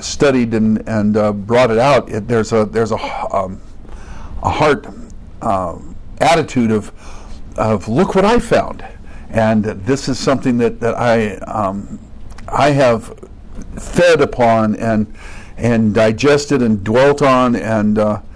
studied and brought it out, there's a heart attitude of look what I found, and this is something that I have fed upon and digested and dwelt on, and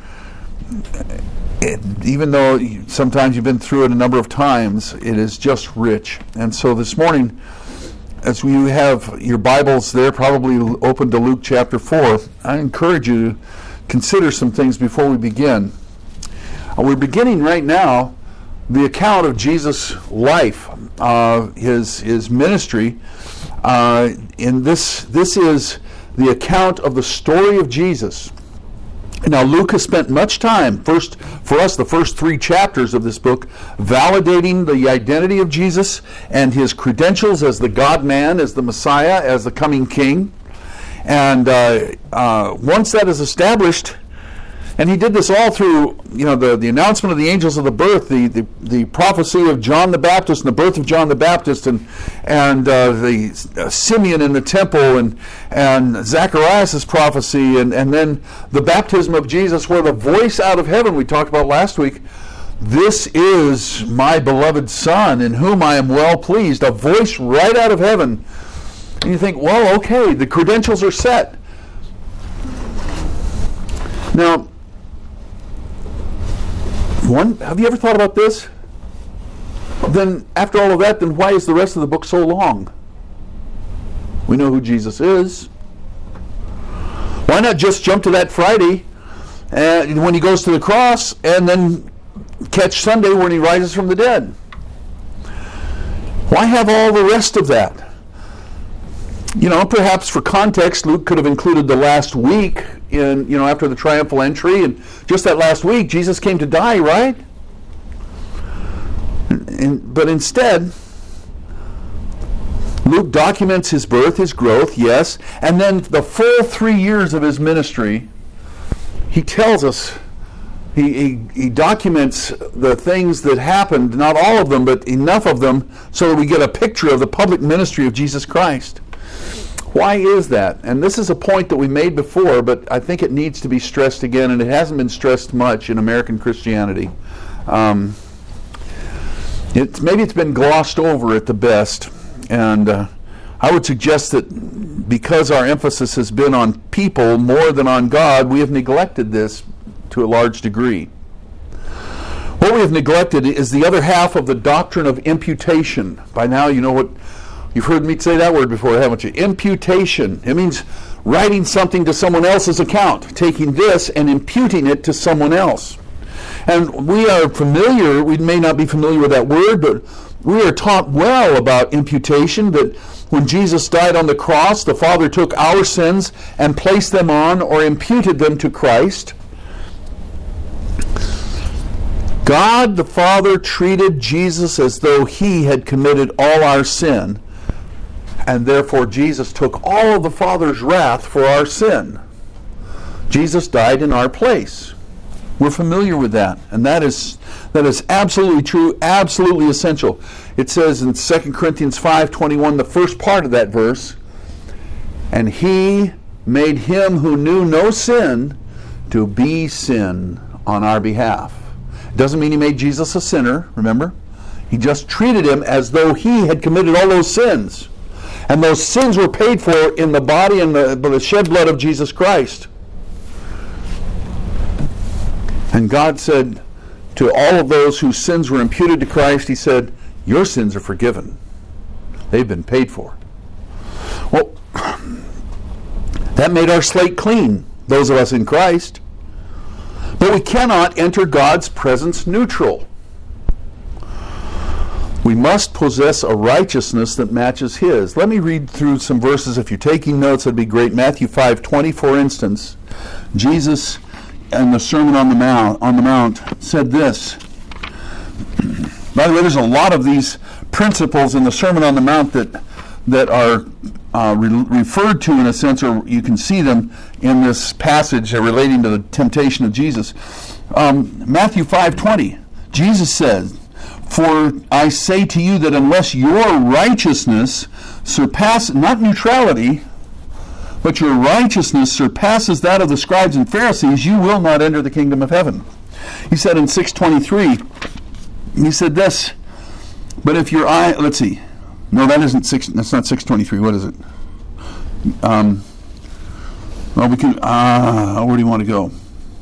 even though sometimes you've been through it a number of times, it is just rich. And so this morning, as you have your Bibles there, probably open to Luke chapter 4, I encourage you to consider some things before we begin. We're beginning right now the account of Jesus' life, his ministry. And this is the account of the story of Jesus. Now, Luke has spent much time, for us, the first 3 chapters of this book, validating the identity of Jesus and his credentials as the God-man, as the Messiah, as the coming King. And once that is established, and he did this all through, the announcement of the angels of the birth, the prophecy of John the Baptist and the birth of John the Baptist, and the Simeon in the temple, and Zacharias' prophecy, and then the baptism of Jesus, where the voice out of heaven we talked about last week, "This is my beloved Son, in whom I am well pleased," a voice right out of heaven. And you think, well, okay, the credentials are set. Now, have you ever thought about this? Then, after all of that, then why is the rest of the book so long? We know who Jesus is. Why not just jump to that Friday when he goes to the cross, and then catch Sunday when he rises from the dead? Why have all the rest of that? Perhaps for context, Luke could have included the last week after the triumphal entry, and just that last week, Jesus came to die, right? But instead, Luke documents his birth, his growth, yes, and then the full 3 years of his ministry. He tells us, he documents the things that happened, not all of them, but enough of them, so that we get a picture of the public ministry of Jesus Christ. Why is that? And this is a point that we made before, but I think it needs to be stressed again, and it hasn't been stressed much in American Christianity. Maybe it's been glossed over at the best, and I would suggest that because our emphasis has been on people more than on God, we have neglected this to a large degree. What we have neglected is the other half of the doctrine of imputation. By now you know what. You've heard me say that word before, haven't you? Imputation. It means writing something to someone else's account, taking this and imputing it to someone else. And we are familiar, we may not be familiar with that word, but we are taught well about imputation, that when Jesus died on the cross, the Father took our sins and placed them on, or imputed them to Christ. God the Father treated Jesus as though he had committed all our sin, and therefore Jesus took all of the Father's wrath for our sin. Jesus died in our place. We're familiar with that, and that is absolutely true, absolutely essential. It says in 2 Corinthians 5:21, the first part of that verse, "And he made him who knew no sin to be sin on our behalf." It doesn't mean he made Jesus a sinner, remember? He just treated him as though he had committed all those sins. And those sins were paid for in the body and the shed blood of Jesus Christ. And God said to all of those whose sins were imputed to Christ, he said, "Your sins are forgiven. They've been paid for." Well, that made our slate clean, those of us in Christ. But we cannot enter God's presence neutral. We must possess a righteousness that matches his. Let me read through some verses. If you're taking notes, that'd be great. Matthew 5:20, for instance. Jesus, in the Sermon on the Mount, said this. By the way, there's a lot of these principles in the Sermon on the Mount that are referred to in a sense, or you can see them in this passage relating to the temptation of Jesus. Matthew 5:20, Jesus says, "For I say to you that unless your righteousness surpasses," not neutrality, but your righteousness surpasses that of the scribes and Pharisees, you will not enter the kingdom of heaven. He said in 6:23, he said this, but if your eye, let's see, no, that's not 6:23, what is it? Well, we can, where do you want to go?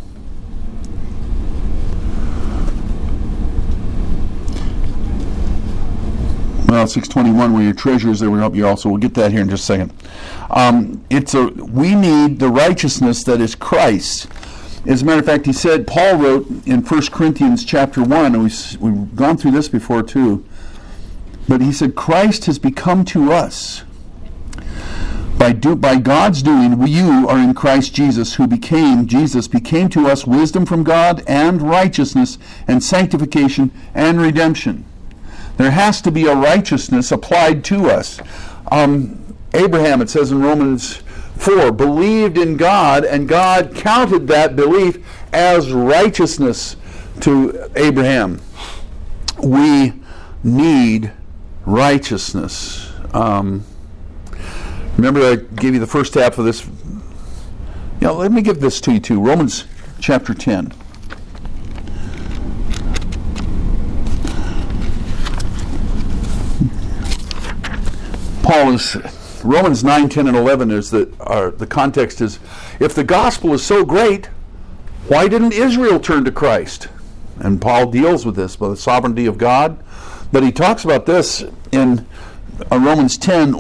Well, 6:21, where your treasure is, there will help you also. We'll get that here in just a second. We need the righteousness that is Christ. As a matter of fact, Paul wrote in 1 Corinthians chapter 1, and we've gone through this before too, but he said, Christ has become to us, by God's doing, you are in Christ Jesus, Jesus became to us wisdom from God and righteousness and sanctification and redemption. There has to be a righteousness applied to us. Abraham, it says in Romans 4, believed in God, and God counted that belief as righteousness to Abraham. We need righteousness. Remember I gave you the first half of this. Let me give this to you too. Romans chapter 10. Romans 9, 10, and 11 is the context is, if the gospel is so great, why didn't Israel turn to Christ? And Paul deals with this by the sovereignty of God. But he talks about this in Romans 10,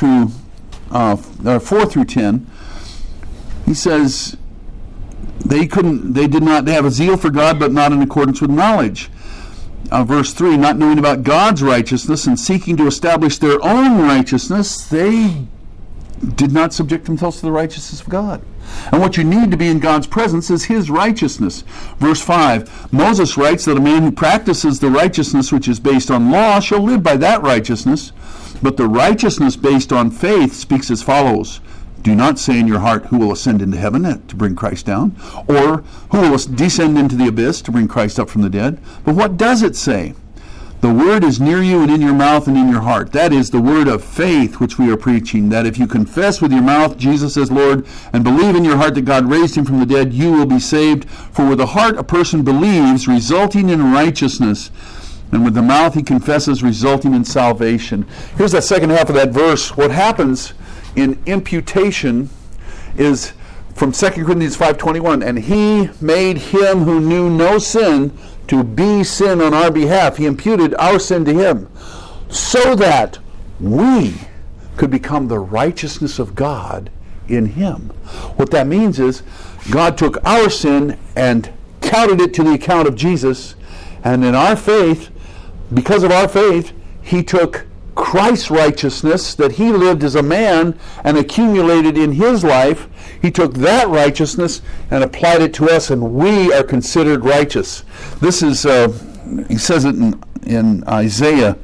4 through 10. He says, they did not have a zeal for God, but not in accordance with knowledge. Verse 3, not knowing about God's righteousness and seeking to establish their own righteousness, they did not subject themselves to the righteousness of God. And what you need to be in God's presence is His righteousness. Verse 5, Moses writes that a man who practices the righteousness which is based on law shall live by that righteousness, but the righteousness based on faith speaks as follows. Do not say in your heart, who will ascend into heaven to bring Christ down, or who will descend into the abyss to bring Christ up from the dead. But what does it say? The word is near you and in your mouth and in your heart. That is the word of faith which we are preaching, that if you confess with your mouth Jesus as Lord and believe in your heart that God raised him from the dead, you will be saved. For with the heart a person believes, resulting in righteousness, and with the mouth he confesses, resulting in salvation. Here's that second half of that verse. What happens in imputation is from 2 Corinthians 5:21, and he made him who knew no sin to be sin on our behalf. He imputed our sin to him so that we could become the righteousness of God in him. What that means is God took our sin and counted it to the account of Jesus, and in our faith, because of our faith, he took Christ's righteousness that he lived as a man and accumulated in his life. He took that righteousness and applied it to us, and we are considered righteous. This is, he says it in Isaiah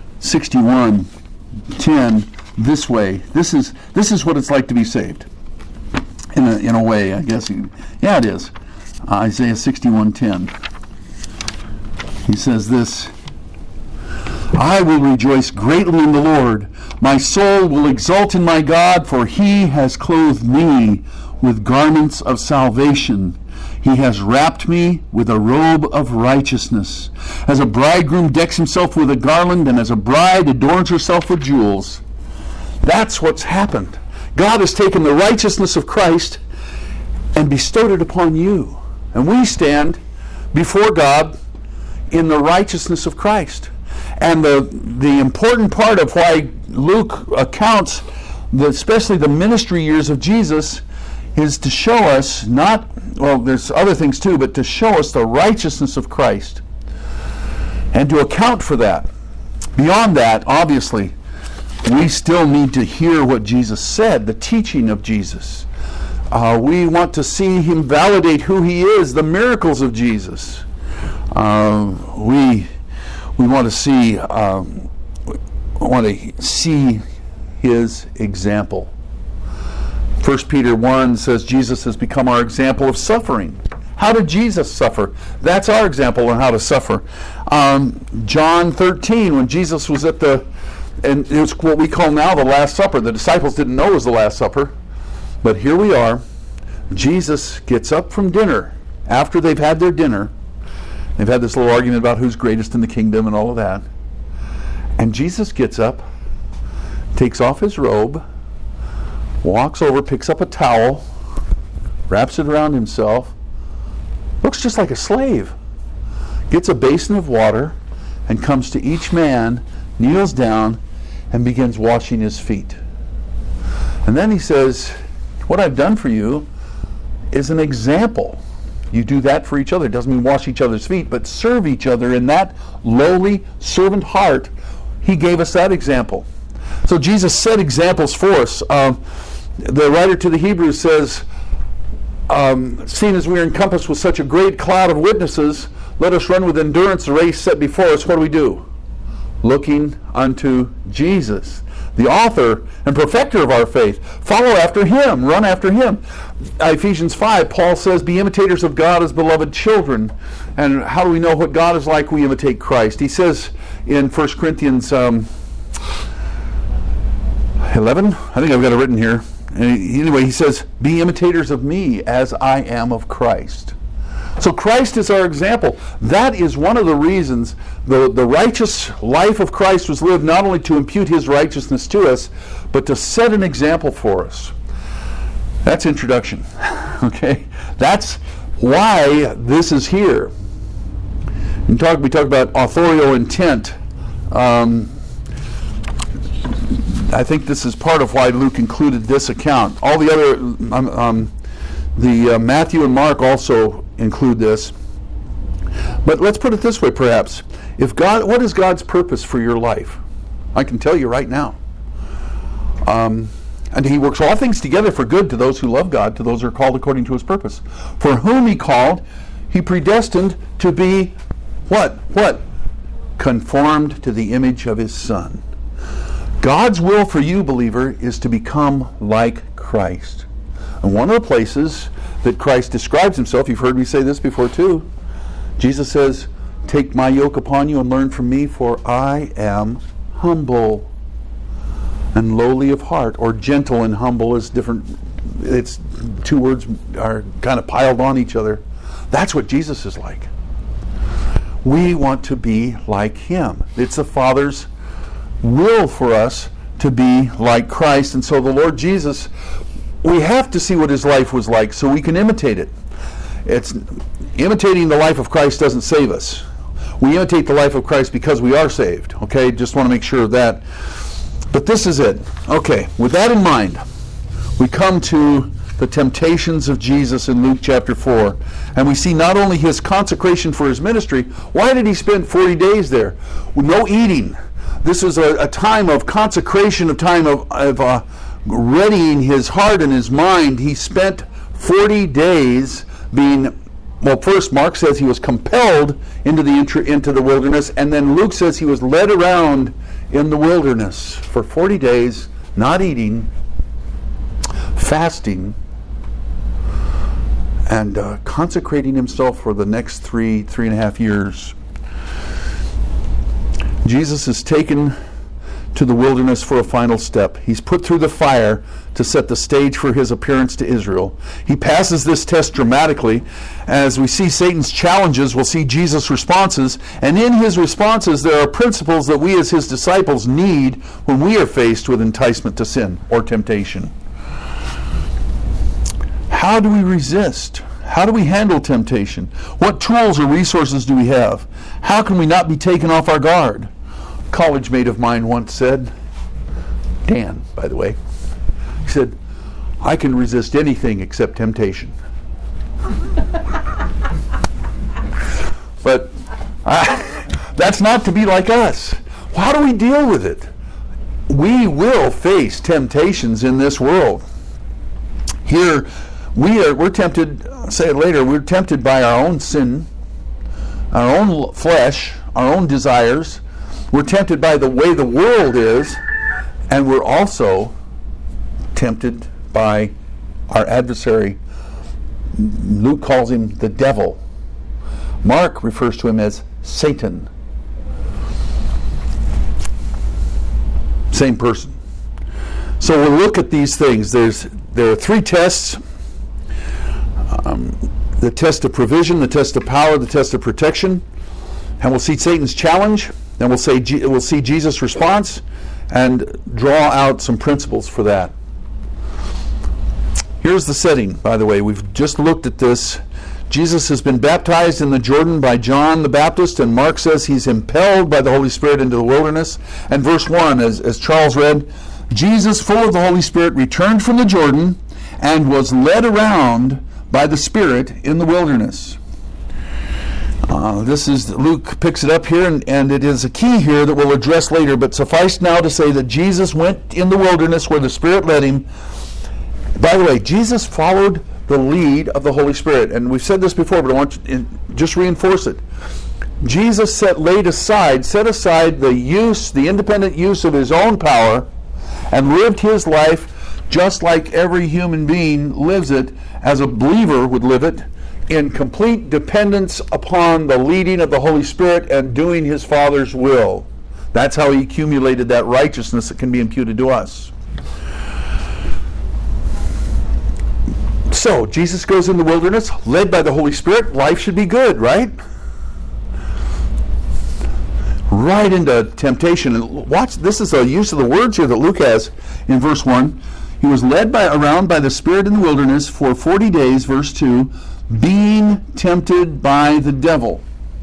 61:10 this way. This is what it's like to be saved. In a way, I guess. Yeah, it is. Isaiah 61:10. He says this. I will rejoice greatly in the Lord. My soul will exult in my God, for he has clothed me with garments of salvation. He has wrapped me with a robe of righteousness. As a bridegroom decks himself with a garland, and as a bride adorns herself with jewels. That's what's happened. God has taken the righteousness of Christ and bestowed it upon you. And we stand before God in the righteousness of Christ. And the important part of why Luke accounts, especially the ministry years of Jesus, is to show us there's other things too, but to show us the righteousness of Christ and to account for that. Beyond that, obviously, we still need to hear what Jesus said, the teaching of Jesus. We want to see him validate who he is, the miracles of Jesus. We want to see his example. 1 Peter 1 says Jesus has become our example of suffering. How did Jesus suffer? That's our example on how to suffer. John 13, when Jesus was and it was what we call now the Last Supper. The disciples didn't know it was the Last Supper. But here we are. Jesus gets up from dinner. After they've had their dinner, they've had this little argument about who's greatest in the kingdom and all of that. And Jesus gets up, takes off his robe, walks over, picks up a towel, wraps it around himself, looks just like a slave, gets a basin of water, and comes to each man, kneels down, and begins washing his feet. And then he says, what I've done for you is an example. You do that for each other. It doesn't mean wash each other's feet, but serve each other in that lowly servant heart. He gave us that example. So Jesus set examples for us. The writer to the Hebrews says, seeing as we are encompassed with such a great cloud of witnesses, let us run with endurance the race set before us. What do? Looking unto Jesus, the author and perfecter of our faith. Follow after him, run after him. Ephesians 5, Paul says, be imitators of God as beloved children. And how do we know what God is like? We imitate Christ. He says in 1 Corinthians 11, I think I've got it written here. Anyway, he says, be imitators of me as I am of Christ. So Christ is our example. That is one of the reasons the righteous life of Christ was lived, not only to impute his righteousness to us, but to set an example for us. That's introduction. Okay? That's why this is here. We talk about authorial intent. I think this is part of why Luke included this account. All the other, Matthew and Mark also include this. But let's put it this way, perhaps. What is God's purpose for your life? I can tell you right now. And he works all things together for good to those who love God, to those who are called according to his purpose. For whom he called, he predestined to be what? Conformed to the image of his Son. God's will for you, believer, is to become like Christ. And one of the places that Christ describes himself, you've heard me say this before too, Jesus says, take my yoke upon you and learn from me, for I am humble and lowly of heart. Or gentle and humble is different. It's two words are kind of piled on each other. That's what Jesus is like. We want to be like him. It's the Father's will for us to be like Christ. And so the Lord Jesus, we have to see what his life was like so we can imitate it. It's imitating the life of Christ doesn't save us. We imitate the life of Christ because we are saved. Okay, just want to make sure of that. But this is it. Okay, with that in mind, we come to the temptations of Jesus in Luke chapter 4. And we see not only his consecration for his ministry. Why did he spend 40 days there? With no eating. This was a time of consecration, a time of readying his heart and his mind. He spent 40 days being, well, first Mark says he was compelled into the wilderness, and then Luke says he was led around in the wilderness for 40 days, not eating, fasting, and consecrating himself for the next three and a half years. Jesus is taken to the wilderness for a final step. He's put through the fire to set the stage for his appearance to Israel. He passes this test dramatically. As we see Satan's challenges, we'll see Jesus' responses. And in his responses, there are principles that we as his disciples need when we are faced with enticement to sin or temptation. How do we resist? How do we handle temptation? What tools or resources do we have? How can we not be taken off our guard? A college mate of mine once said, Dan, by the way, he said, I can resist anything except temptation. But that's not to be like us. How do we deal with it? We will face temptations in this world. Here, we're tempted, I'll say it later, we're tempted by our own sin, our own flesh, our own desires. We're tempted by the way the world is, and we're also tempted by our adversary. Luke calls him the devil. Mark refers to him as Satan. Same person. So we'll look at these things. There's there are three tests. The test of provision, the test of power, the test of protection. And we'll see Satan's challenge, then we'll see Jesus' response, and draw out some principles for that. Here's the setting, by the way. We've just looked at this. Jesus has been baptized in the Jordan by John the Baptist, and Mark says he's impelled by the Holy Spirit into the wilderness. And verse 1, as Charles read, Jesus, full of the Holy Spirit, returned from the Jordan and was led around by the Spirit in the wilderness. Luke picks it up here, and it is a key here that we'll address later, but suffice now to say that Jesus went in the wilderness where the Spirit led him. By the way, Jesus followed the lead of the Holy Spirit, and we've said this before, but I want to just reinforce it. Jesus set aside the independent use of his own power, and lived his life just like every human being lives it, as a believer would live it, in complete dependence upon the leading of the Holy Spirit and doing his Father's will. That's how he accumulated that righteousness that can be imputed to us. So, Jesus goes in the wilderness, led by the Holy Spirit. Life should be good, right? Right into temptation. And watch, this is a use of the words here that Luke has in verse 1. He was led around by the Spirit in the wilderness for 40 days, verse 2, being tempted by the devil.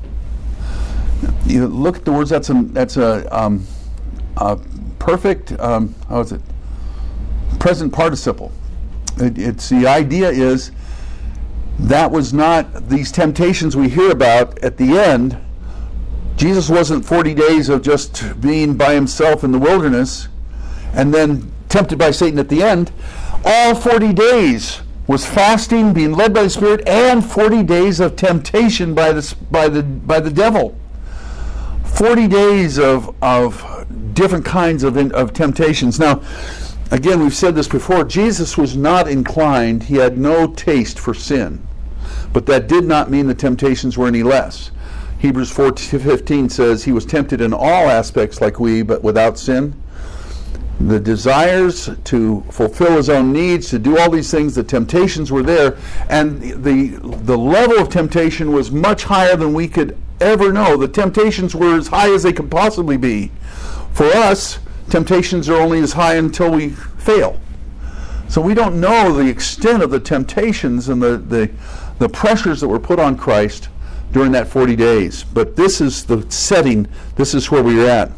You look at the words. That's a perfect. How is it? Present participle. It's the idea is that was not these temptations we hear about at the end. Jesus wasn't 40 days of just being by himself in the wilderness and then tempted by Satan at the end. All 40 days was fasting, being led by the Spirit, and 40 days of temptation by the devil. 40 days of different kinds of temptations. Now, again, we've said this before. Jesus was not inclined. He had no taste for sin. But that did not mean the temptations were any less. Hebrews 4:15 says he was tempted in all aspects like we, but without sin. The desires to fulfill his own needs, to do all these things, the temptations were there, and the level of temptation was much higher than we could ever know. The temptations were as high as they could possibly be. For us, temptations are only as high until we fail. So we don't know the extent of the temptations and the pressures that were put on Christ during that 40 days. But this is the setting. This is where we're at.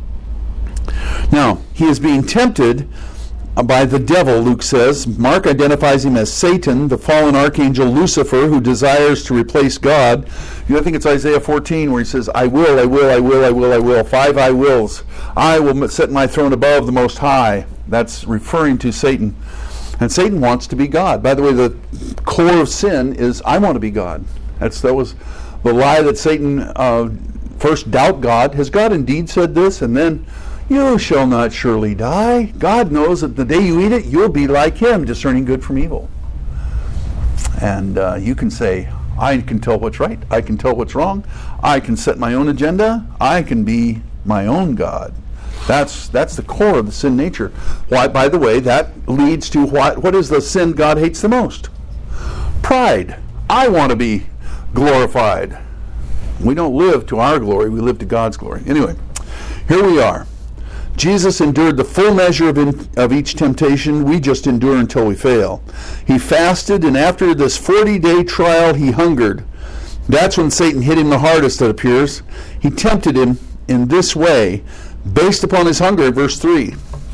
Now, he is being tempted by the devil, Luke says. Mark identifies him as Satan, the fallen archangel Lucifer, who desires to replace God. I think it's Isaiah 14 where he says, I will, I will, I will, I will, I will. 5 I wills. I will set my throne above the Most High. That's referring to Satan. And Satan wants to be God. By the way, the core of sin is, I want to be God. That was the lie that Satan first doubt God. Has God indeed said this? And then, you shall not surely die. God knows that the day you eat it, you'll be like him, discerning good from evil. And you can say, I can tell what's right. I can tell what's wrong. I can set my own agenda. I can be my own God. That's the core of the sin nature. Why, by the way, that leads to what is the sin God hates the most? Pride. I want to be glorified. We don't live to our glory. We live to God's glory. Anyway, here we are. Jesus endured the full measure of each temptation. We just endure until we fail. He fasted, and after this 40-day trial, he hungered. That's when Satan hit him the hardest, it appears. He tempted him in this way, based upon his hunger, verse 3.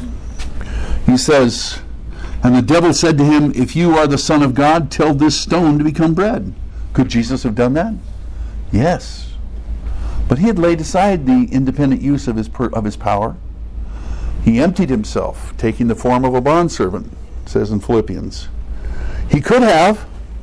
He says, and the devil said to him, if you are the Son of God, tell this stone to become bread. Could Jesus have done that? Yes. But he had laid aside the independent use of his power. He emptied himself, taking the form of a bondservant, it says in Philippians. He could have.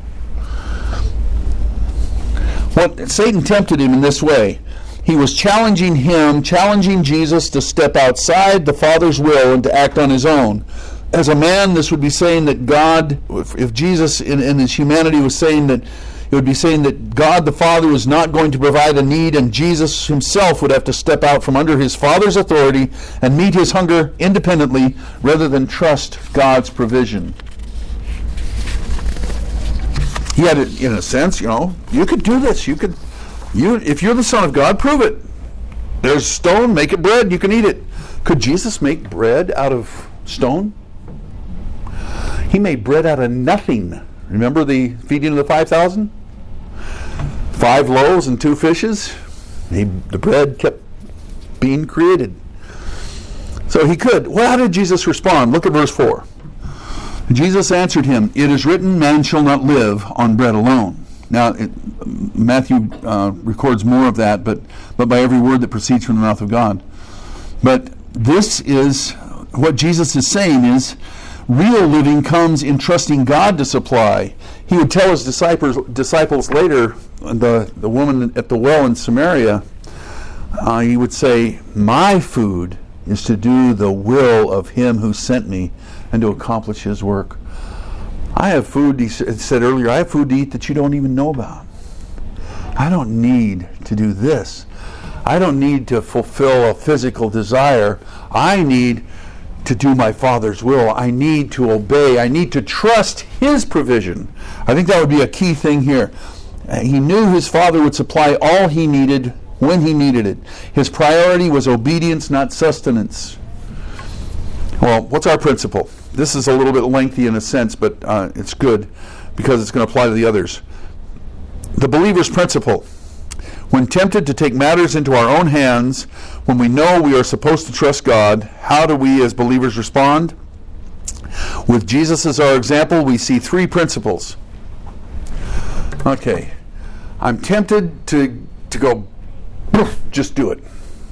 What Satan tempted him in this way. He was challenging Jesus to step outside the Father's will and to act on his own. As a man, this would be saying that God, if Jesus in his humanity was saying that, it would be saying that God the Father was not going to provide a need, and Jesus himself would have to step out from under his Father's authority and meet his hunger independently rather than trust God's provision. He had it in a sense, you could do this. If you're the Son of God, prove it. There's stone, make it bread, you can eat it. Could Jesus make bread out of stone? He made bread out of nothing. Remember the feeding of the 5,000? 5 loaves and 2 fishes. The bread kept being created. So he could. Well, how did Jesus respond? Look at verse 4. Jesus answered him, "It is written, man shall not live on bread alone." Now, Matthew records more of that, but by every word that proceeds from the mouth of God. But this is what Jesus is saying is, real living comes in trusting God to supply. He would tell his disciples later, the woman at the well in Samaria, he would say, "My food is to do the will of him who sent me and to accomplish his work." I have food, he said earlier, I have food to eat that you don't even know about. I don't need to do this. I don't need to fulfill a physical desire. I need to do my Father's will. I need to obey. I need to trust his provision. I think that would be a key thing here. He knew his Father would supply all he needed when he needed it. His priority was obedience, not sustenance. Well, what's our principle? This is a little bit lengthy in a sense, but it's good because it's going to apply to the others. The believer's principle. When tempted to take matters into our own hands, when we know we are supposed to trust God, how do we as believers respond? With Jesus as our example, we see 3 principles. Okay, I'm tempted to go, just do it.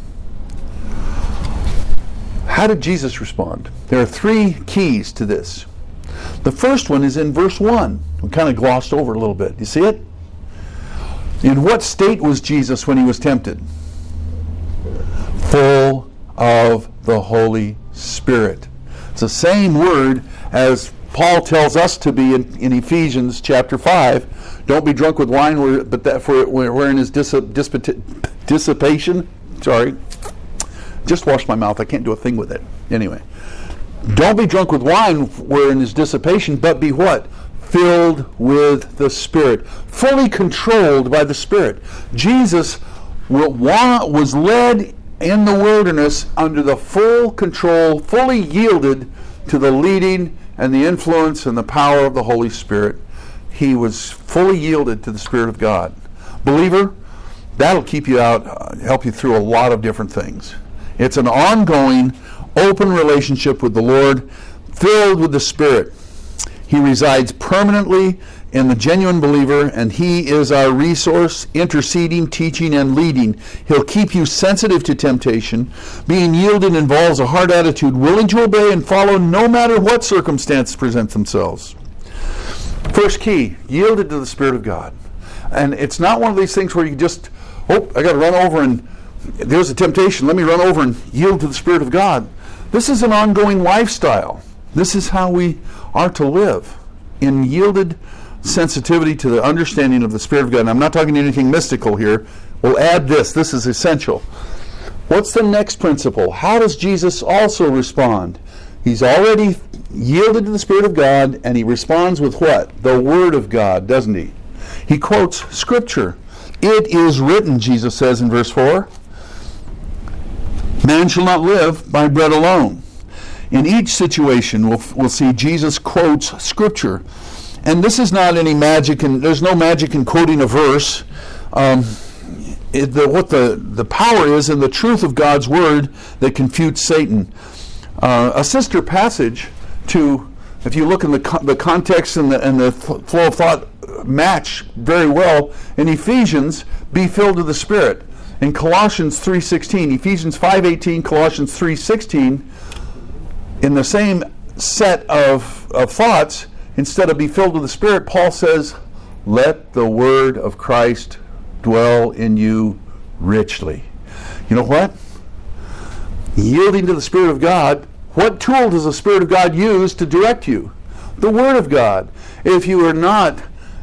How did Jesus respond? There are 3 keys to this. The first one is in verse 1. We kind of glossed over a little bit. You see it? In what state was Jesus when he was tempted? Full of the Holy Spirit. It's the same word as Paul tells us to be in Ephesians chapter 5. Don't be drunk with wine, wherein is dissipation. Sorry. Just washed my mouth. I can't do a thing with it. Anyway. Don't be drunk with wine, wherein is dissipation, but be what? Filled with the Spirit. Fully controlled by the Spirit. Jesus was led in the wilderness under the full control, fully yielded to the leading and the influence and the power of the Holy Spirit. He was fully yielded to the Spirit of God. Believer, that'll keep you out, help you through a lot of different things. It's an ongoing, open relationship with the Lord, filled with the Spirit. He resides permanently in the genuine believer, and he is our resource, interceding, teaching, and leading. He'll keep you sensitive to temptation. Being yielded involves a heart attitude, willing to obey and follow no matter what circumstances present themselves. First key, yielded to the Spirit of God. And it's not one of these things where you just, I got to run over and there's a temptation. Let me run over and yield to the Spirit of God. This is an ongoing lifestyle. This is how we are to live, in yielded sensitivity to the understanding of the Spirit of God. And I'm not talking anything mystical here. We'll add this. This is essential. What's the next principle? How does Jesus also respond? He's already yielded to the Spirit of God, and he responds with what? The Word of God, doesn't he? He quotes Scripture. It is written, Jesus says in verse 4, man shall not live by bread alone. In each situation, we'll see Jesus quotes Scripture. And this is not any magic, and there's no magic in quoting a verse. What the power is in the truth of God's Word that confutes Satan. A sister passage to, if you look in the context and the flow of thought match very well, in Ephesians, be filled with the Spirit. In Colossians 3:16, Ephesians 5:18, Colossians 3:16, in the same set of thoughts, instead of be filled with the Spirit, Paul says, let the word of Christ dwell in you richly. You know what? Yielding to the Spirit of God, what tool does the Spirit of God use to direct you? The Word of God. If you are not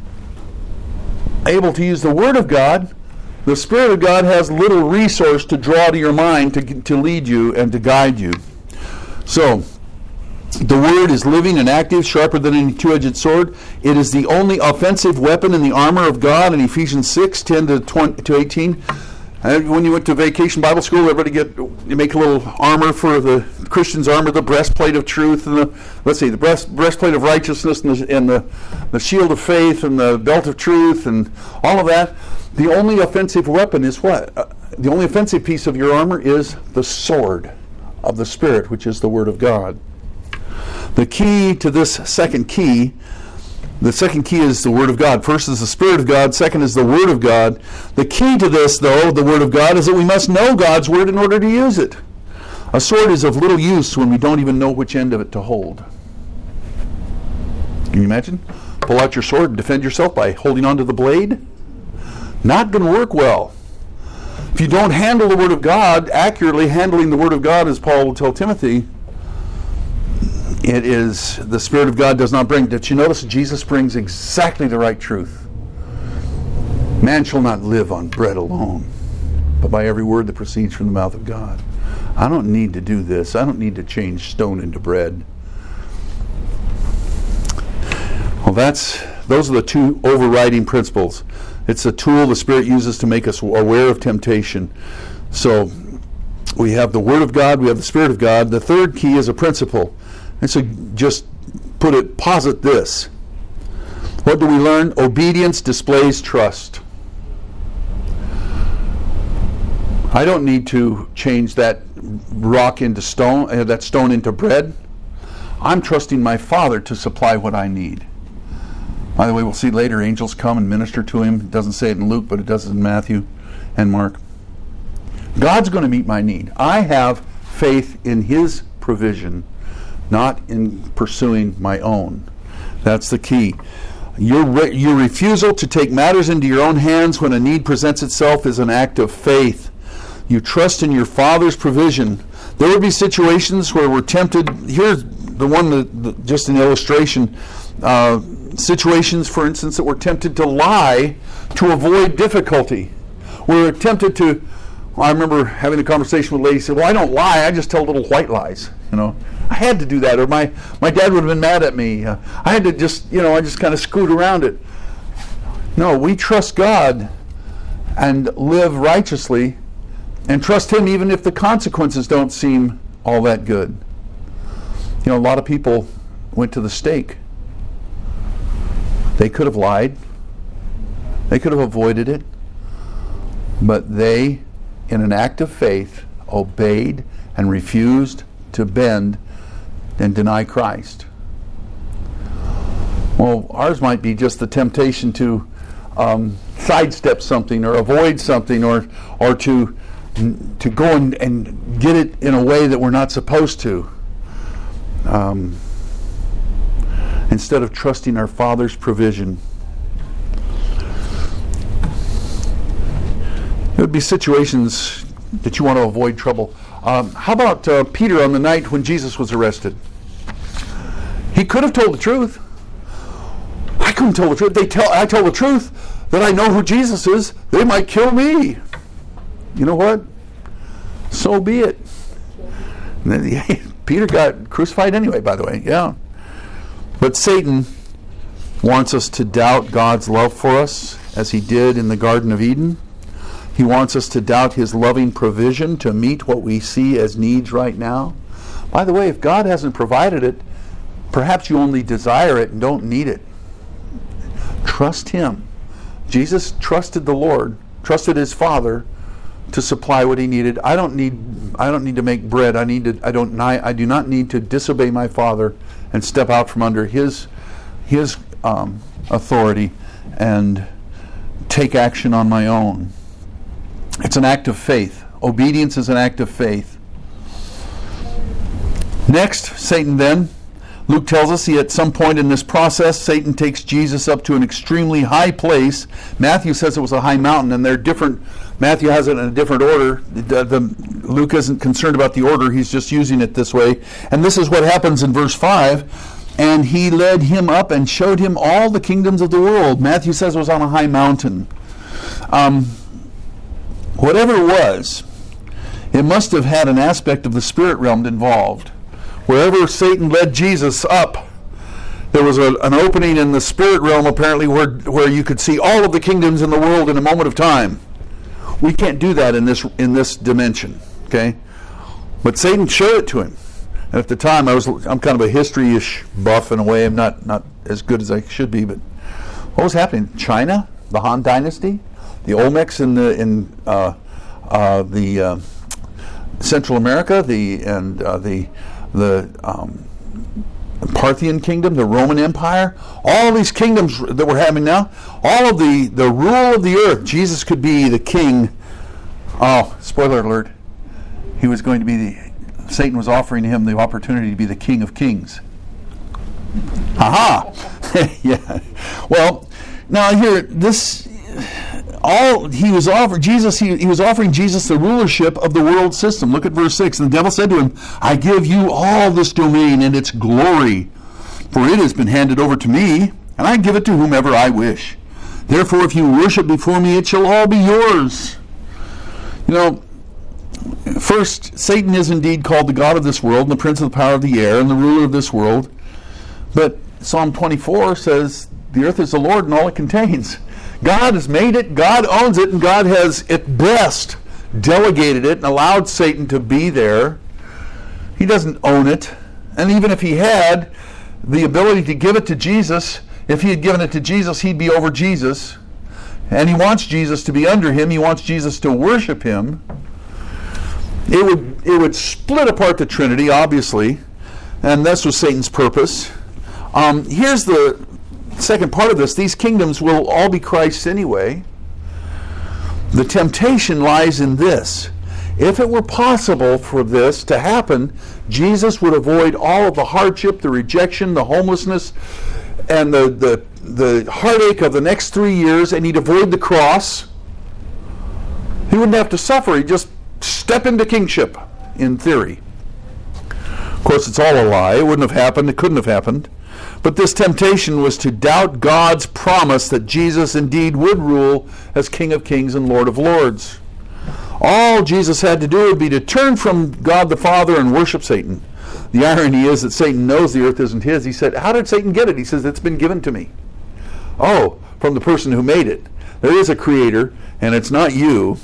able to use the Word of God, the Spirit of God has little resource to draw to your mind to lead you and to guide you. So, The Word is living and active, sharper than any two-edged sword. It is the only offensive weapon in the armor of God in Ephesians 6, 10 to 18. When you went to Vacation Bible School, you make a little armor for the Christian's armor, the breastplate of truth, and the breastplate of righteousness, and the shield of faith, and the belt of truth, and all of that. The only offensive weapon is what? The only offensive piece of your armor is the sword of the Spirit, which is the Word of God. The key to this second key, the second key is the Word of God. First is the Spirit of God. Second is the Word of God. The key to this, though, the Word of God, is that we must know God's Word in order to use it. A sword is of little use when we don't even know which end of it to hold. Can you imagine? Pull out your sword and defend yourself by holding onto the blade? Not going to work well. If you don't handle the Word of God, accurately handling the Word of God, as Paul will tell Timothy, it is, the Spirit of God does not bring. Did you notice Jesus brings exactly the right truth? Man shall not live on bread alone, but by every word that proceeds from the mouth of God. I don't need to do this. I don't need to change stone into bread. Well, those are the two overriding principles. It's a tool the Spirit uses to make us aware of temptation. So we have the Word of God, we have the Spirit of God. The third key is a principle. And so just posit this. What do we learn? Obedience displays trust. I don't need to change that rock into stone, that stone into bread. I'm trusting my Father to supply what I need. By the way, we'll see later, angels come and minister to him. It doesn't say it in Luke, but it does in Matthew and Mark. God's going to meet my need. I have faith in His provision, not in pursuing my own. That's the key. Your refusal to take matters into your own hands when a need presents itself is an act of faith. You trust in your Father's provision. There will be situations where we're tempted. Here's the one, just an illustration. Situations, for instance, that we're tempted to lie to avoid difficulty. We're tempted to, I remember having a conversation with a lady who said, well, I don't lie, I just tell little white lies. I had to do that, or my dad would have been mad at me. I had to just, I just kind of screwed around it. No, we trust God and live righteously and trust Him even if the consequences don't seem all that good. A lot of people went to the stake. They could have lied. They could have avoided it. But they, in an act of faith, obeyed and refused to bend and deny Christ. Well, ours might be just the temptation to sidestep something or avoid something or to go and get it in a way that we're not supposed to. Instead of trusting our Father's provision. There would be situations that you want to avoid trouble. How about Peter on the night when Jesus was arrested? He could have told the truth. I couldn't tell the truth. I tell the truth that I know who Jesus is. They might kill me. You know what? So be it. And then, Peter got crucified anyway, by the way. Yeah. But Satan wants us to doubt God's love for us, as he did in the Garden of Eden. He wants us to doubt His loving provision to meet what we see as needs right now. By the way, if God hasn't provided it, perhaps you only desire it and don't need it. Trust Him. Jesus trusted the Lord, trusted His Father to supply what He needed. I don't need to make bread. I do not need to disobey my Father and step out from under His authority and take action on my own. It's an act of faith. Obedience is an act of faith. Next, Satan then, Luke tells us at some point in this process, Satan takes Jesus up to an extremely high place. Matthew says it was a high mountain, and they're different. Matthew has it in a different order. Luke isn't concerned about the order. He's just using it this way. And this is what happens in verse 5. And he led him up and showed him all the kingdoms of the world. Matthew says it was on a high mountain. Whatever it was, it must have had an aspect of the spirit realm involved. Wherever Satan led Jesus up, there was an opening in the spirit realm apparently where you could see all of the kingdoms in the world in a moment of time. We can't do that in this dimension, okay? But Satan showed it to him. And at the time, I'm kind of a history-ish buff in a way. I'm not as good as I should be. But what was happening? China, the Han Dynasty, the Olmecs in the Central America, the Parthian kingdom, the Roman Empire, all these kingdoms that we're having now, all of the rule of the earth, Jesus could be the king. Oh, spoiler alert. He was going to be Satan was offering him the opportunity to be the King of Kings. Aha! Yeah. Well, now here, he was offering Jesus the rulership of the world system. Look at verse 6. And the devil said to him, I give you all this domain and its glory, for it has been handed over to me, and I give it to whomever I wish. Therefore, if you worship before me, it shall all be yours. You know, first, Satan is indeed called the god of this world, and the prince of the power of the air, and the ruler of this world. But Psalm 24 says, the earth is the Lord and all it contains. God has made it, God owns it, and God has, at best, delegated it and allowed Satan to be there. He doesn't own it. And even if he had the ability to give it to Jesus, if he had given it to Jesus, he'd be over Jesus. And he wants Jesus to be under him. He wants Jesus to worship him. It would split apart the Trinity, obviously, and this was Satan's purpose. Here's the second part of this. These kingdoms will all be Christ's anyway. The temptation lies in this. If it were possible for this to happen, Jesus would avoid all of the hardship, the rejection, the homelessness, and the heartache of the next 3 years, and he'd avoid the cross. He wouldn't have to suffer. He'd just step into kingship, in theory. Of course, it's all a lie. It wouldn't have happened. It couldn't have happened. But this temptation was to doubt God's promise that Jesus indeed would rule as King of Kings and Lord of Lords. All Jesus had to do would be to turn from God the Father and worship Satan. The irony is that Satan knows the earth isn't his. He said, how did Satan get it? He says, it's been given to me. Oh, from the person who made it. There is a creator, and it's not you.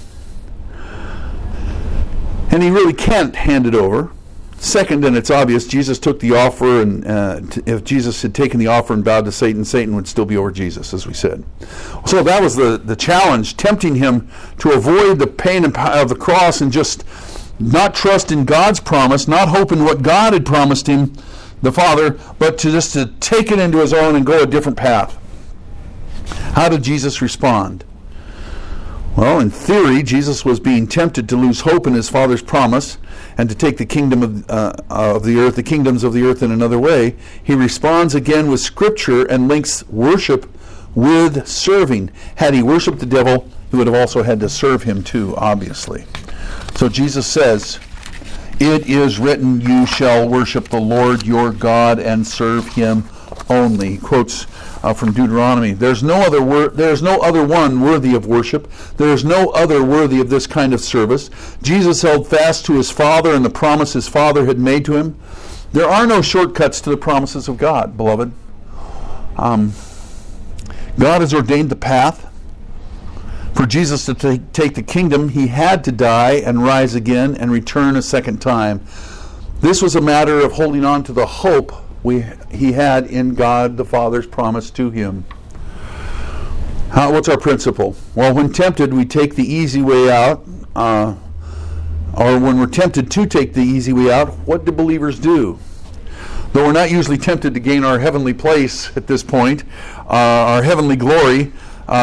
And he really can't hand it over. Second, and it's obvious, Jesus took the offer, and if Jesus had taken the offer and bowed to Satan, Satan would still be over Jesus, as we said. So that was the challenge, tempting him to avoid the pain of the cross and just not trust in God's promise, not hope in what God had promised him, the Father, but to take it into his own and go a different path. How did Jesus respond? Well, in theory, Jesus was being tempted to lose hope in his Father's promise and to take the kingdom of the earth, the kingdoms of the earth in another way. He responds again with Scripture and links worship with serving. Had he worshipped the devil, he would have also had to serve him too, obviously. So Jesus says, it is written, you shall worship the Lord your God and serve him only. He quotes from Deuteronomy. There's no other one worthy of worship. There is no other worthy of this kind of service. Jesus held fast to his Father and the promise his Father had made to him. There are no shortcuts to the promises of God, beloved. God has ordained the path. For Jesus to take the kingdom, he had to die and rise again and return a second time. This was a matter of holding on to the hope he had in God the Father's promise to him. What's our principle? Well, when tempted, we take the easy way out. Or when we're tempted to take the easy way out, what do believers do? Though we're not usually tempted to gain our heavenly place at this point, our heavenly glory,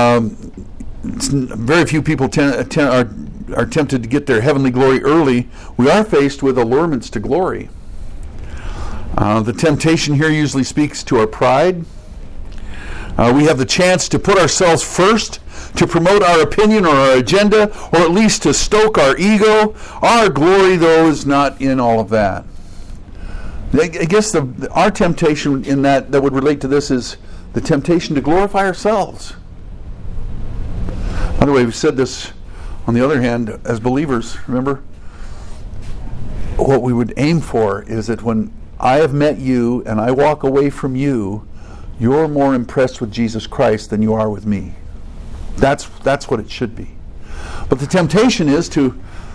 very few people are tempted to get their heavenly glory early. We are faced with allurements to glory. The temptation here usually speaks to our pride. We have the chance to put ourselves first, to promote our opinion or our agenda, or at least to stoke our ego. Our glory, though, is not in all of that. I guess our temptation in that would relate to this is the temptation to glorify ourselves. By the way, we said this, on the other hand, as believers, remember, what we would aim for is that when I have met you and I walk away from you, you're more impressed with Jesus Christ than you are with me. That's what it should be. But the temptation is to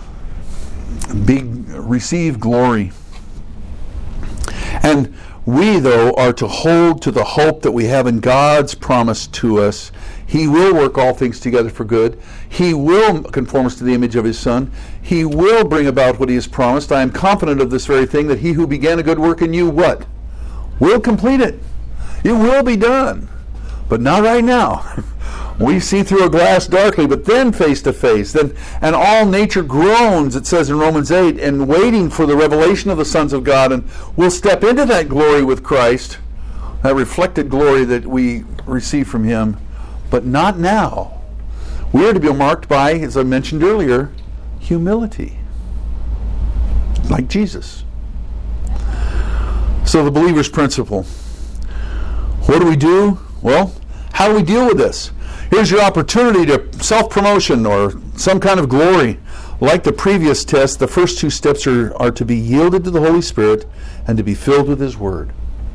receive glory. And we, though, are to hold to the hope that we have in God's promise to us. He will work all things together for good. He will conform us to the image of His Son. He will bring about what He has promised. I am confident of this very thing, that He who began a good work in you, what? Will complete it. It will be done. But not right now. We see through a glass darkly, but then face to face. And all nature groans, it says in Romans 8, and waiting for the revelation of the sons of God. And we'll step into that glory with Christ, that reflected glory that we receive from Him. But not now. We are to be marked by, as I mentioned earlier, humility. Like Jesus. So the believer's principle. What do we do? Well, how do we deal with this? Here's your opportunity to self-promotion or some kind of glory. Like the previous test, the first two steps are to be yielded to the Holy Spirit and to be filled with His Word.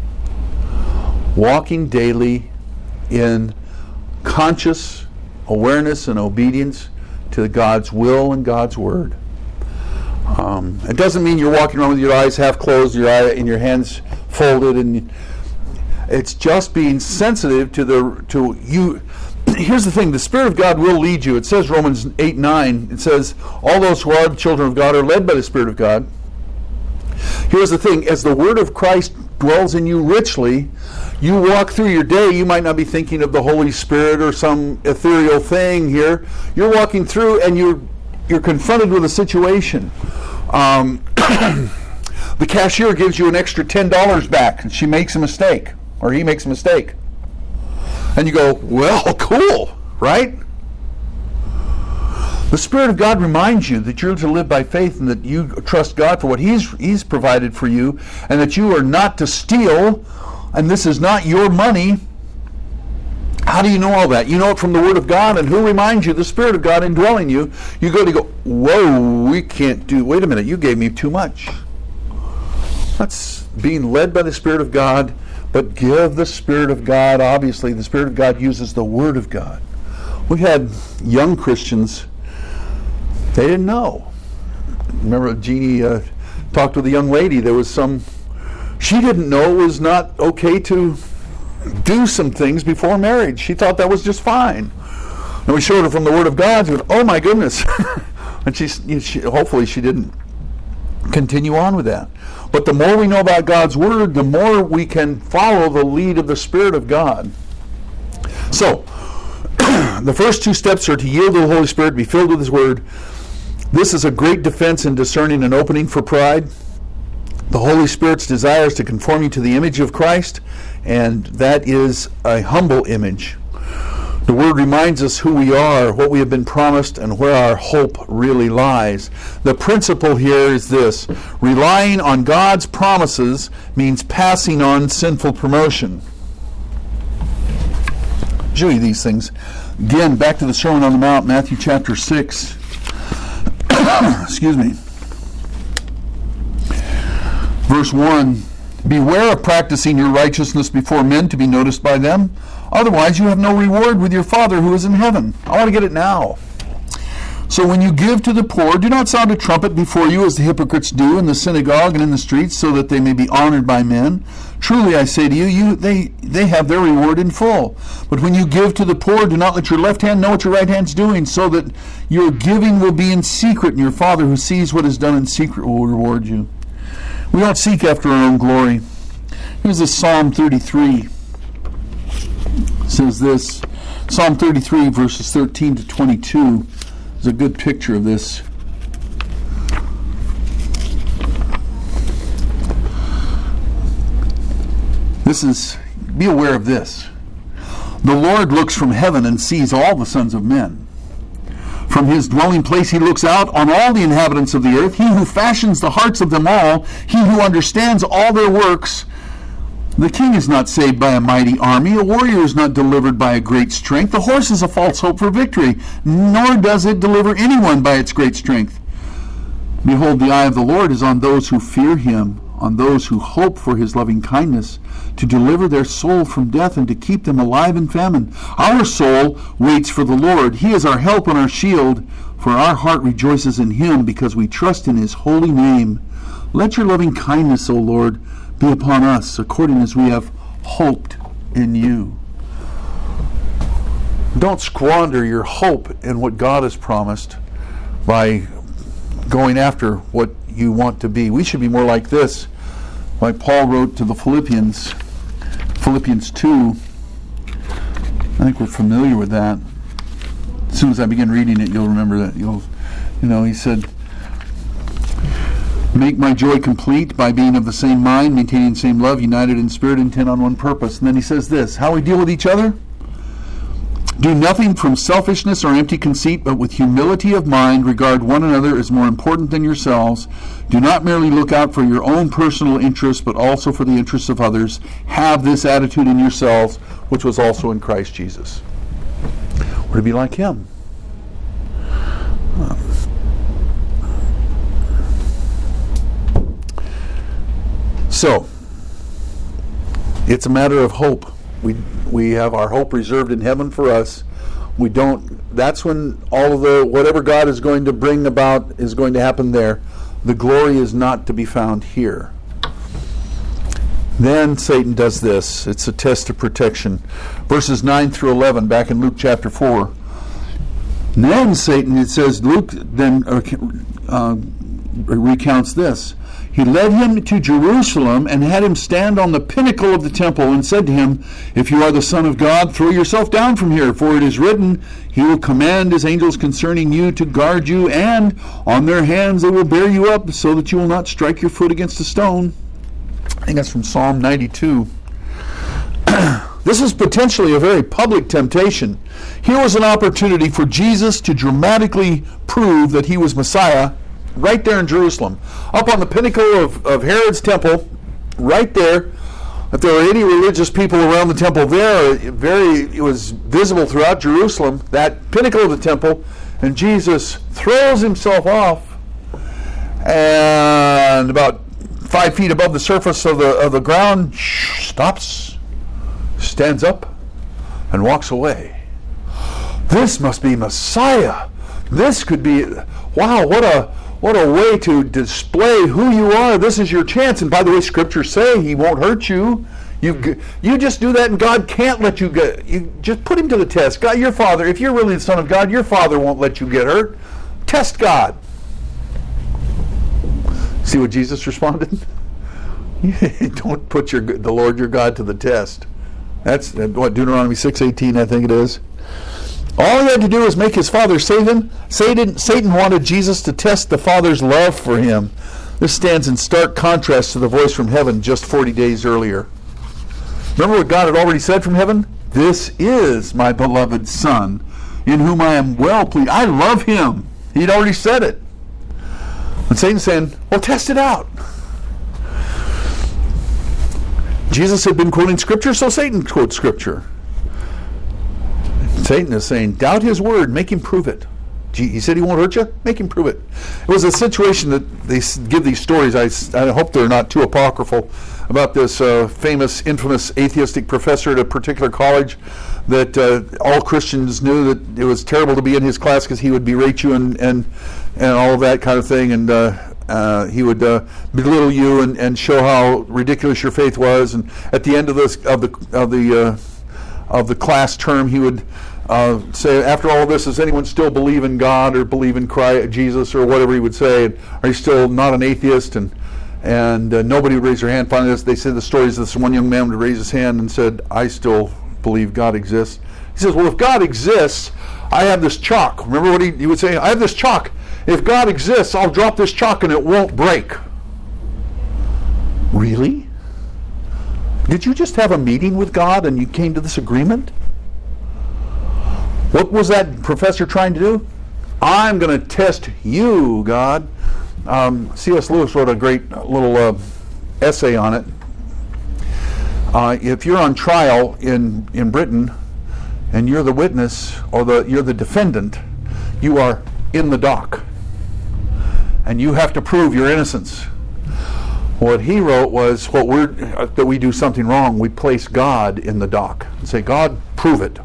Walking daily in conscious awareness and obedience to God's will and God's Word. It doesn't mean you're walking around with your eyes half closed, and your hands folded, and it's just being sensitive to you. Here's the thing, the Spirit of God will lead you. It says Romans 8:9, it says, all those who are the children of God are led by the Spirit of God. Here's the thing, as the Word of Christ dwells in you richly, you walk through your day, you might not be thinking of the Holy Spirit or some ethereal thing here. You're walking through and you're confronted with a situation. The cashier gives you an extra $10 back and she makes a mistake, or he makes a mistake. And you go, well, cool, right? The Spirit of God reminds you that you're to live by faith and that you trust God for what He's provided for you, and that you are not to steal, and this is not your money. How do you know all that? You know it from the Word of God, and who reminds you? The Spirit of God indwelling you. You go, whoa, we can't do, wait a minute, you gave me too much. That's being led by the Spirit of God. But give the Spirit of God, obviously, the Spirit of God uses the Word of God. We had young Christians, they didn't know. Remember Jeannie talked with a young lady, she didn't know it was not okay to do some things before marriage. She thought that was just fine. And we showed her from the Word of God, she went, oh my goodness. And she hopefully she didn't continue on with that. But the more we know about God's Word, the more we can follow the lead of the Spirit of God. So, the first two steps are to yield to the Holy Spirit, be filled with His Word. This is a great defense in discerning an opening for pride. The Holy Spirit's desire is to conform you to the image of Christ, and that is a humble image. The Word reminds us who we are, what we have been promised, and where our hope really lies. The principle here is this: relying on God's promises means passing on sinful promotion. I'll show you these things. Again, back to the Sermon on the Mount, Matthew chapter 6. Excuse me. Verse 1, beware of practicing your righteousness before men to be noticed by them. Otherwise, you have no reward with your Father who is in heaven. I want to get it now. So when you give to the poor, do not sound a trumpet before you as the hypocrites do in the synagogue and in the streets, so that they may be honored by men. Truly I say to you, they have their reward in full. But when you give to the poor, do not let your left hand know what your right hand's doing, so that your giving will be in secret, and your Father who sees what is done in secret will reward you. We don't seek after our own glory. Here's this Psalm 33. It says this, Psalm 33, verses 13 to 22. Is a good picture of this. Be aware of this. The Lord looks from heaven and sees all the sons of men. From His dwelling place He looks out on all the inhabitants of the earth. He who fashions the hearts of them all, He who understands all their works. The king is not saved by a mighty army. A warrior is not delivered by a great strength. The horse is a false hope for victory, nor does it deliver anyone by its great strength. Behold, the eye of the Lord is on those who fear Him, on those who hope for his loving kindness, to deliver their soul from death and to keep them alive in famine. Our soul waits for the Lord. He is our help and our shield, for our heart rejoices in him because we trust in his holy name. Let your loving kindness, O Lord, be upon us, according as we have hoped in you. Don't squander your hope in what God has promised by going after what you want to be. We should be more like this, like Paul wrote to the Philippians 2. I think we're familiar with that. As soon as I begin reading it, you'll remember that. He said, make my joy complete by being of the same mind, maintaining the same love, united in spirit, intent on one purpose. And then he says this, how we deal with each other? Do nothing from selfishness or empty conceit, but with humility of mind regard one another as more important than yourselves. Do not merely look out for your own personal interests, but also for the interests of others. Have this attitude in yourselves, which was also in Christ Jesus. We're to be like him. So, it's a matter of hope. We have our hope reserved in heaven for us. That's when all of the, whatever God is going to bring about is going to happen there. The glory is not to be found here. Then Satan does this. It's a test of protection. Verses 9 through 11, back in Luke chapter 4. Then Satan, it says, Luke then recounts this. He led him to Jerusalem and had him stand on the pinnacle of the temple and said to him, if you are the Son of God, throw yourself down from here, for it is written, he will command his angels concerning you to guard you, and on their hands they will bear you up, so that you will not strike your foot against a stone. I think that's from Psalm 92. This is potentially a very public temptation. Here was an opportunity for Jesus to dramatically prove that he was Messiah, right there in Jerusalem, up on the pinnacle of Herod's temple, right there. If there were any religious people around the temple there, it was visible throughout Jerusalem, that pinnacle of the temple, and Jesus throws himself off, and about 5 feet above the surface of the ground, stops, stands up, and walks away. This must be Messiah. This could be, wow, what a way to display who you are. This is your chance. And by the way, scriptures say he won't hurt you. You just do that and God can't let you get. You just put him to the test. God, your Father, if you're really the Son of God, your Father won't let you get hurt. Test God. See what Jesus responded? Don't put the Lord your God to the test. That's what Deuteronomy 6:18, I think it is. All he had to do was make his father save him. Satan wanted Jesus to test the Father's love for him. This stands in stark contrast to the voice from heaven just 40 days earlier. Remember what God had already said from heaven? This is my beloved Son, in whom I am well pleased. I love him. He'd already said it. And Satan's saying, well, test it out. Jesus had been quoting Scripture, so Satan quotes Scripture. Satan is saying, doubt his word, make him prove it. He said he won't hurt you, make him prove it. It was a situation that they give these stories, I hope they're not too apocryphal, about this famous, infamous atheistic professor at a particular college that all Christians knew that it was terrible to be in his class because he would berate you and all of that kind of thing, and he would belittle you and show how ridiculous your faith was. And at the end of the class term, he would say, after all this, does anyone still believe in God or believe in Christ, Jesus, or whatever he would say? And are you still not an atheist? And nobody would raise their hand. Finally, they said the stories. This one young man would raise his hand and said, I still believe God exists. He says, well, if God exists, I have this chalk. Remember what he would say? I have this chalk. If God exists, I'll drop this chalk and it won't break. Really? Did you just have a meeting with God and you came to this agreement? What was that professor trying to do? I'm going to test you, God. C.S. Lewis wrote a great little essay on it. If you're on trial in Britain and you're the witness or you're the defendant, you are in the dock and you have to prove your innocence. What he wrote was that we do something wrong. We place God in the dock and say, God, prove it.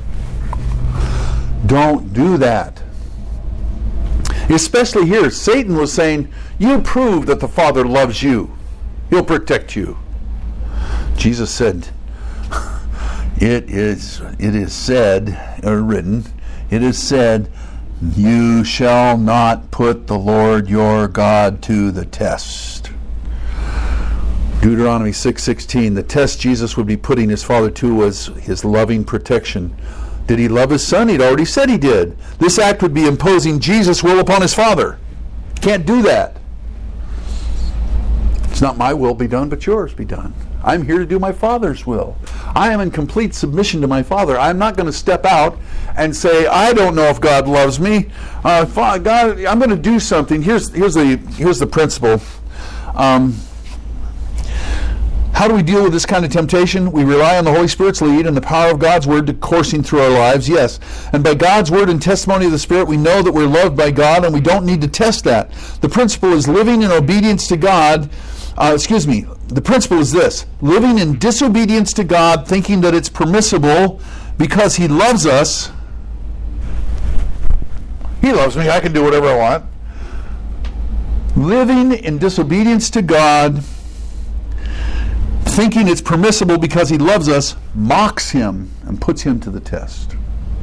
Don't do that. Especially here, Satan was saying, you prove that the Father loves you. He'll protect you. Jesus said, it is said, or written, it is said, you shall not put the Lord your God to the test. Deuteronomy 6:16, the test Jesus would be putting his Father to was his loving protection. Did he love his Son? He'd already said he did. This act would be imposing Jesus' will upon his Father. Can't do that. It's not my will be done, but yours be done. I'm here to do my Father's will. I am in complete submission to my Father. I'm not going to step out and say, I don't know if God loves me. God, I'm going to do something. Here's the principle. How do we deal with this kind of temptation? We rely on the Holy Spirit's lead and the power of God's Word to coursing through our lives, yes. And by God's Word and testimony of the Spirit, we know that we're loved by God, and we don't need to test that. The principle is living in obedience to God. The principle is this: living in disobedience to God, thinking that it's permissible because He loves us. He loves me, I can do whatever I want. Living in disobedience to God, thinking it's permissible because He loves us, mocks Him and puts Him to the test.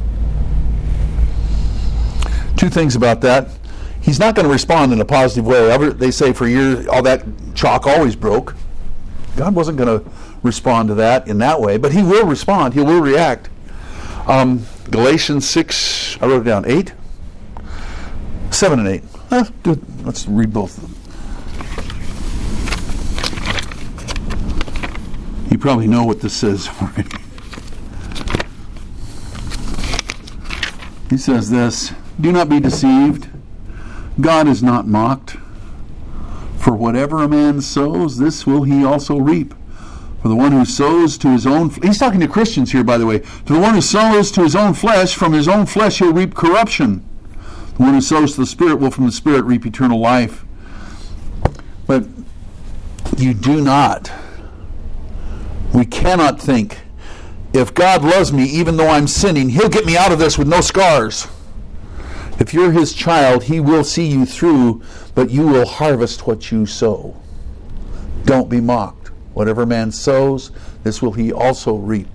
Two things about that. He's not going to respond in a positive way. They say for years, all that chalk always broke. God wasn't going to respond to that in that way, but He will respond. He will react. Galatians 6, I wrote it down, 8? 7 and 8. Let's read both of them. You probably know what this says already. He says this, do not be deceived. God is not mocked. For whatever a man sows, this will he also reap. For the one who sows to his own... He's talking to Christians here, by the way. To the one who sows to his own flesh, from his own flesh he'll reap corruption. The one who sows to the Spirit will from the Spirit reap eternal life. But you do not... We cannot think, if God loves me, even though I'm sinning, He'll get me out of this with no scars. If you're His child, He will see you through, but you will harvest what you sow. Don't be mocked. Whatever man sows, this will he also reap.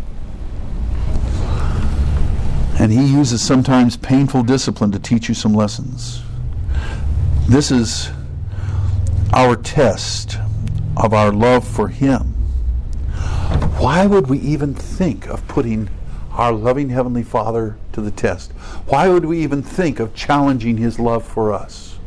And He uses sometimes painful discipline to teach you some lessons. This is our test of our love for Him. Why would we even think of putting our loving Heavenly Father to the test? Why would we even think of challenging His love for us?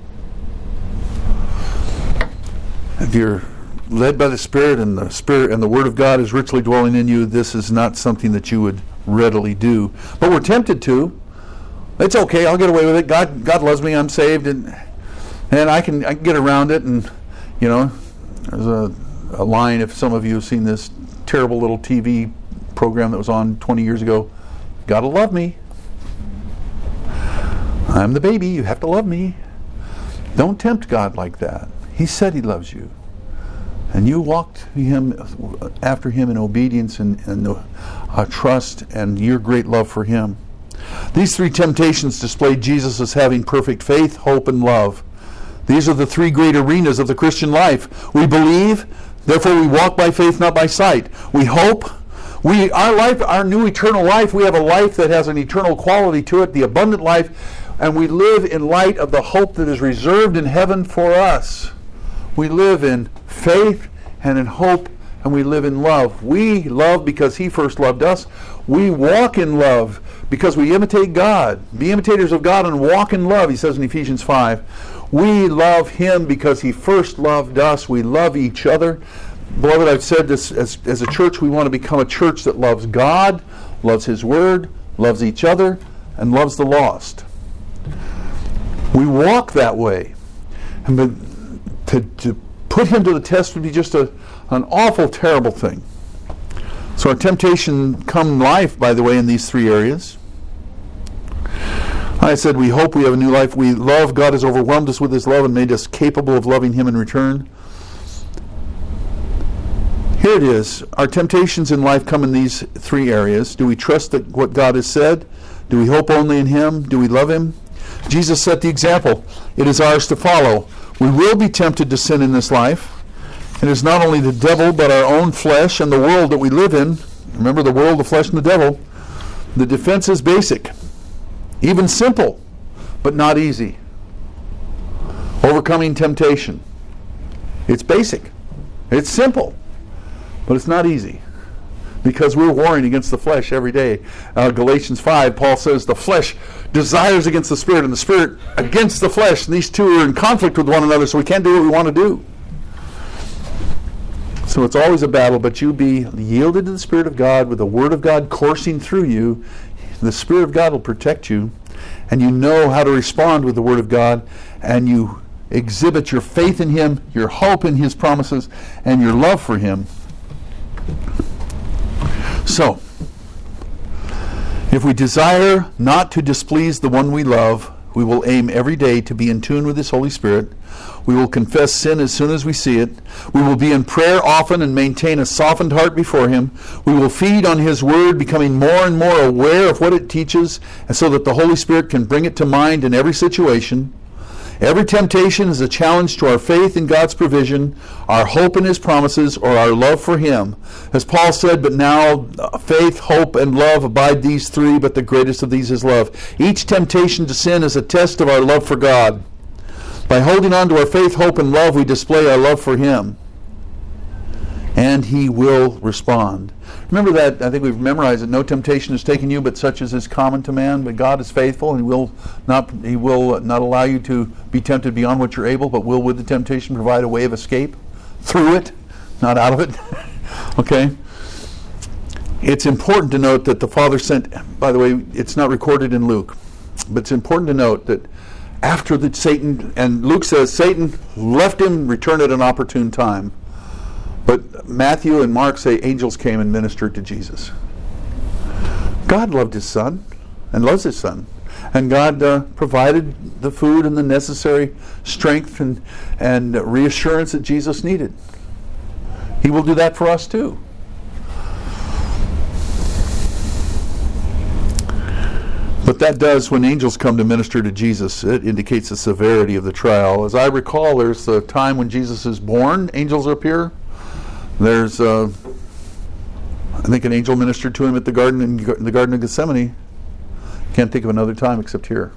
If you're led by the Spirit and the Word of God is richly dwelling in you, this is not something that you would readily do. But we're tempted to. It's okay, I'll get away with it. God loves me, I'm saved, and I can get around it. And there's a line, if some of you have seen this terrible little TV program that was on 20 years ago. Gotta love me. I'm the baby, you have to love me. Don't tempt God like that. He said He loves you. And you walked after Him in obedience and trust and your great love for Him. These three temptations display Jesus as having perfect faith, hope, and love. These are the three great arenas of the Christian life. We believe, therefore we walk by faith, not by sight. We hope. Our new eternal life, we have a life that has an eternal quality to it, the abundant life, and we live in light of the hope that is reserved in heaven for us. We live in faith and in hope, and we live in love. We love because He first loved us. We walk in love because we imitate God. Be imitators of God and walk in love, He says in Ephesians 5. We love Him because He first loved us. We love each other. Beloved, I've said this, as a church, we want to become a church that loves God, loves His Word, loves each other, and loves the lost. We walk that way. And to put Him to the test would be just an awful, terrible thing. So our temptation come life, by the way, in these three areas. I said we hope we have a new life. We love. God has overwhelmed us with His love and made us capable of loving Him in return. Here it is. Our temptations in life come in these three areas. Do we trust that what God has said? Do we hope only in Him? Do we love Him? Jesus set the example. It is ours to follow. We will be tempted to sin in this life. It is not only the devil, but our own flesh and the world that we live in. Remember, the world, the flesh, and the devil. The defense is basic, even simple, but not easy. Overcoming temptation. It's basic. It's simple, but it's not easy, because we're warring against the flesh every day. Galatians 5, Paul says the flesh desires against the Spirit, and the Spirit against the flesh, and these two are in conflict with one another, so we can't do what we want to do. So it's always a battle, but you be yielded to the Spirit of God with the Word of God coursing through you. The Spirit of God will protect you, and you know how to respond with the Word of God, and you exhibit your faith in Him, your hope in His promises, and your love for Him. So, if we desire not to displease the one we love, we will aim every day to be in tune with His Holy Spirit. We will confess sin as soon as we see it. We will be in prayer often and maintain a softened heart before Him. We will feed on His Word, becoming more and more aware of what it teaches, and so that the Holy Spirit can bring it to mind in every situation. Every temptation is a challenge to our faith in God's provision, our hope in His promises, or our love for Him. As Paul said, but now faith, hope, and love abide these three, but the greatest of these is love. Each temptation to sin is a test of our love for God. By holding on to our faith, hope, and love, we display our love for Him. And He will respond. Remember that, I think we've memorized it, no temptation is taken you, but such as is common to man. But God is faithful, and He will not allow you to be tempted beyond what you're able, but will with the temptation provide a way of escape through it, not out of it. Okay? It's important to note that the Father sent, by the way, it's not recorded in Luke, but it's important to note that after that Satan, and Luke says Satan left him, returned at an opportune time. But Matthew and Mark say angels came and ministered to Jesus. God loved His Son and loves His Son. And God provided the food and the necessary strength and reassurance that Jesus needed. He will do that for us too. But that does, when angels come to minister to Jesus, it indicates the severity of the trial. As I recall, there's the time when Jesus is born, angels appear. There's, I think an angel ministered to Him at the garden in the Garden of Gethsemane. Can't think of another time except here.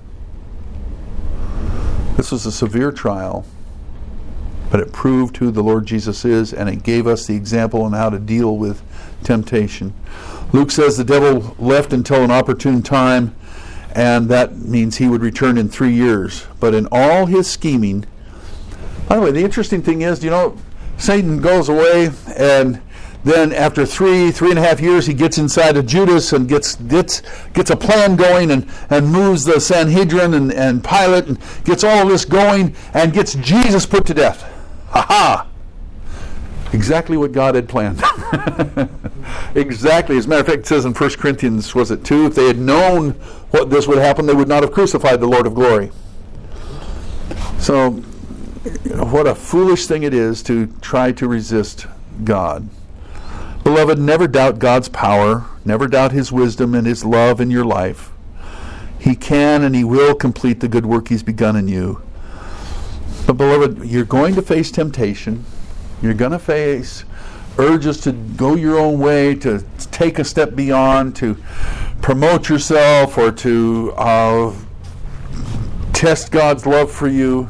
This was a severe trial, but it proved who the Lord Jesus is, and it gave us the example on how to deal with temptation. Luke says the devil left until an opportune time, and that means he would return in 3 years. But in all his scheming, by the way, the interesting thing is, Satan goes away, and then after 3.5 years, he gets inside of Judas and gets a plan going and moves the Sanhedrin and Pilate and gets all of this going and gets Jesus put to death. Ha-ha! Exactly what God had planned. Exactly. As a matter of fact, it says in 1 Corinthians, was it 2, if they had known what this would happen, they would not have crucified the Lord of glory. So, what a foolish thing it is to try to resist God. Beloved, never doubt God's power. Never doubt His wisdom and His love in your life. He can and He will complete the good work He's begun in you. But beloved, you're going to face temptation. You're going to face urges to go your own way, to take a step beyond, to promote yourself, or to test God's love for you.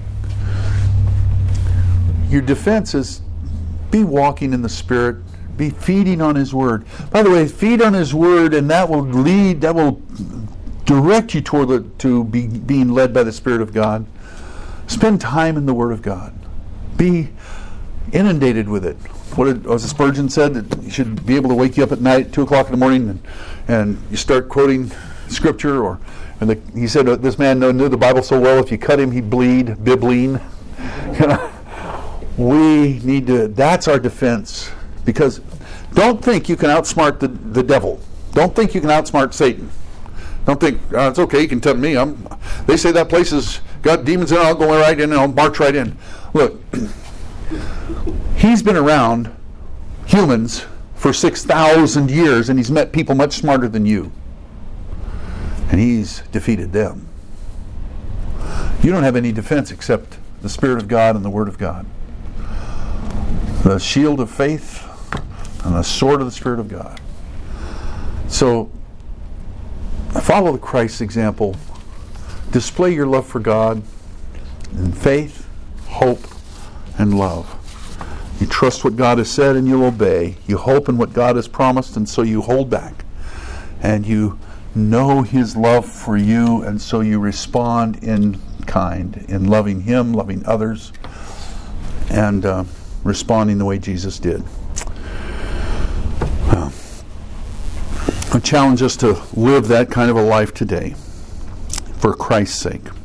Your defense is be walking in the Spirit, be feeding on His Word. By the way, feed on His Word, and that will direct you to being led by the Spirit of God. Spend time in the Word of God. Be inundated with it. As Spurgeon said, that you should be able to wake you up at night at 2 o'clock in the morning and you start quoting Scripture. He said, this man knew the Bible so well, if you cut him, he'd bleed, bibline. We need to, that's our defense. Because don't think you can outsmart the devil. Don't think you can outsmart Satan. Don't think, it's okay, you can tell me. They say that place has got demons in it, I'll go right in and I'll march right in. Look, he's been around. humans for 6,000 years, and he's met people much smarter than you. And he's defeated them. You don't have any defense except the Spirit of God and the Word of God. The shield of faith and the sword of the Spirit of God. So, follow Christ's example. Display your love for God in faith, hope, and love. You trust what God has said and you'll obey. You hope in what God has promised, and so you hold back. And you know His love for you, and so you respond in kind, in loving Him, loving others, and responding the way Jesus did. I challenge us to live that kind of a life today for Christ's sake.